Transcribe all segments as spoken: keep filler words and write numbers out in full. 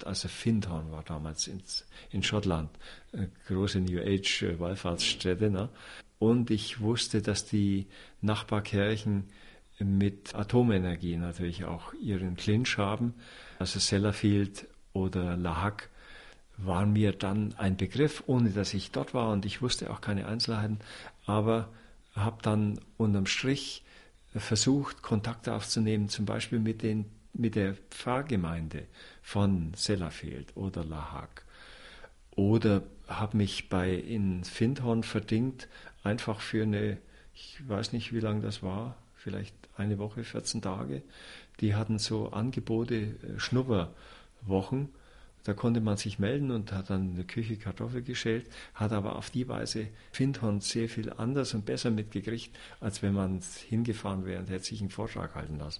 also Findhorn war damals in, in Schottland, eine große New Age Wallfahrtsstätte, ne? Und ich wusste, dass die Nachbarkirchen mit Atomenergie natürlich auch ihren Clinch haben. Also Sellafield oder Lahack waren mir dann ein Begriff, ohne dass ich dort war und ich wusste auch keine Einzelheiten, aber habe dann unterm Strich versucht, Kontakte aufzunehmen, zum Beispiel mit, den, mit der Pfarrgemeinde von Sellafield oder Lahack. Oder habe mich bei in Findhorn verdingt, einfach für eine, ich weiß nicht, wie lange das war, vielleicht eine Woche, vierzehn Tage. Die hatten so Angebote, Schnupperwochen. Da konnte man sich melden und hat dann in der Küche Kartoffeln geschält, hat aber auf die Weise Findhorn sehr viel anders und besser mitgekriegt, als wenn man hingefahren wäre und hätte sich einen Vortrag halten lassen.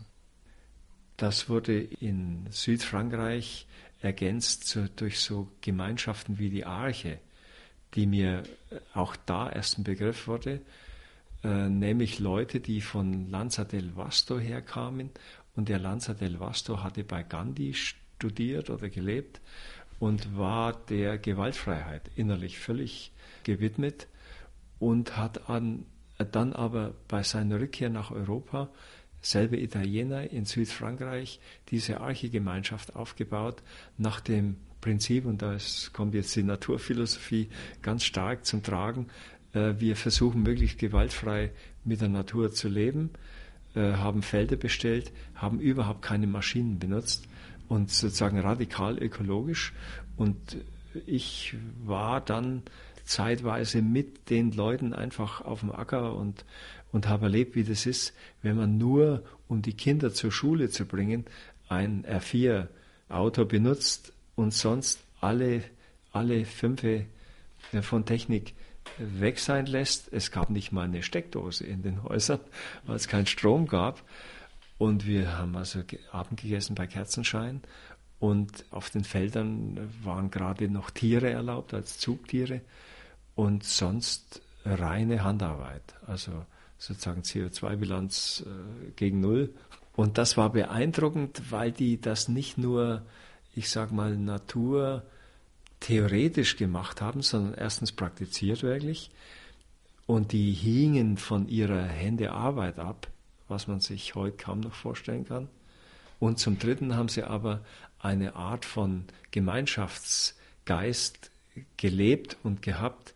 Das wurde in Südfrankreich ergänzt so, durch so Gemeinschaften wie die Arche, die mir auch da erst ein Begriff wurde, äh, nämlich Leute, die von Lanza del Vasto herkamen, und der Lanza del Vasto hatte bei Gandhi studiert oder gelebt und war der Gewaltfreiheit innerlich völlig gewidmet und hat an, dann aber bei seiner Rückkehr nach Europa, selbe Italiener in Südfrankreich, diese Archegemeinschaft aufgebaut nach dem Prinzip, und da ist, kommt jetzt die Naturphilosophie ganz stark zum Tragen, äh, wir versuchen möglichst gewaltfrei mit der Natur zu leben, äh, haben Felder bestellt, haben überhaupt keine Maschinen benutzt und sozusagen radikal ökologisch. Und ich war dann zeitweise mit den Leuten einfach auf dem Acker und, und habe erlebt, wie das ist, wenn man nur, um die Kinder zur Schule zu bringen, ein R vier Auto benutzt und sonst alle, alle Fünfe von Technik weg sein lässt. Es gab nicht mal eine Steckdose in den Häusern, weil es keinen Strom gab. Und wir haben also Abend gegessen bei Kerzenschein und auf den Feldern waren gerade noch Tiere erlaubt als Zugtiere und sonst reine Handarbeit, also sozusagen C O zwei Bilanz äh, gegen Null. Und das war beeindruckend, weil die das nicht nur, ich sag mal, Natur theoretisch gemacht haben, sondern erstens praktiziert wirklich und die hingen von ihrer Hände Arbeit ab, was man sich heute kaum noch vorstellen kann. Und zum Dritten haben sie aber eine Art von Gemeinschaftsgeist gelebt und gehabt,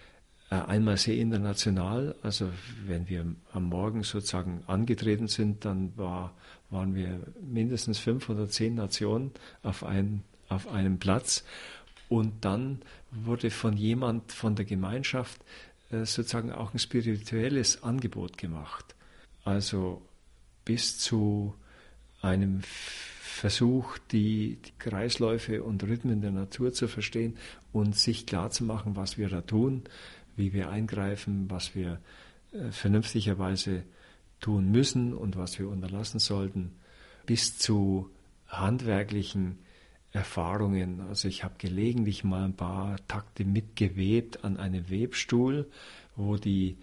einmal sehr international, also wenn wir am Morgen sozusagen angetreten sind, dann war, waren wir mindestens fünf oder zehn Nationen auf, ein, auf einem Platz und dann wurde von jemand von der Gemeinschaft sozusagen auch ein spirituelles Angebot gemacht. Also bis zu einem Versuch, die, die Kreisläufe und Rhythmen der Natur zu verstehen und sich klarzumachen, was wir da tun, wie wir eingreifen, was wir äh, vernünftigerweise tun müssen und was wir unterlassen sollten, bis zu handwerklichen Erfahrungen. Also ich habe gelegentlich mal ein paar Takte mitgewebt an einem Webstuhl, wo die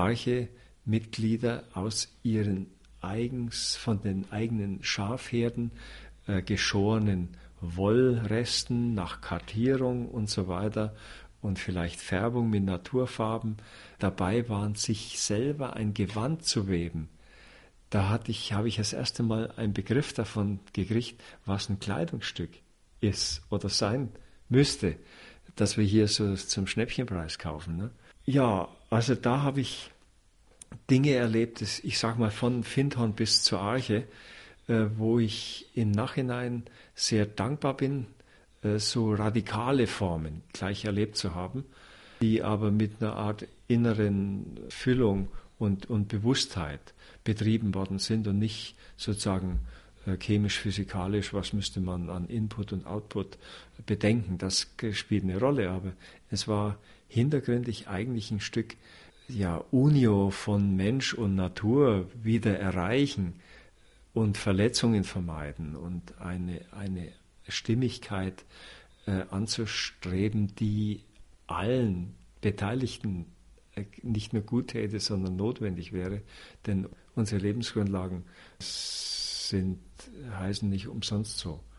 Arche-Mitglieder aus ihren eigens, von den eigenen Schafherden äh, geschorenen Wollresten nach Kartierung und so weiter und vielleicht Färbung mit Naturfarben dabei waren, sich selber ein Gewand zu weben. Da hatte ich, habe ich das erste Mal einen Begriff davon gekriegt, was ein Kleidungsstück ist oder sein müsste, dass wir hier so zum Schnäppchenpreis kaufen. Ne? Ja, also da habe ich Dinge erlebt, ich sage mal von Findhorn bis zur Arche, äh, wo ich im Nachhinein sehr dankbar bin, äh, so radikale Formen gleich erlebt zu haben, die aber mit einer Art inneren Füllung und, und Bewusstheit betrieben worden sind und nicht sozusagen äh, chemisch-physikalisch, was müsste man an Input und Output bedenken. Das spielt eine Rolle, aber es war hintergründig eigentlich ein Stück ja, Unio von Mensch und Natur wieder erreichen und Verletzungen vermeiden und eine, eine Stimmigkeit äh, anzustreben, die allen Beteiligten äh, nicht nur gut täte, sondern notwendig wäre, denn unsere Lebensgrundlagen sind, heißen nicht umsonst so.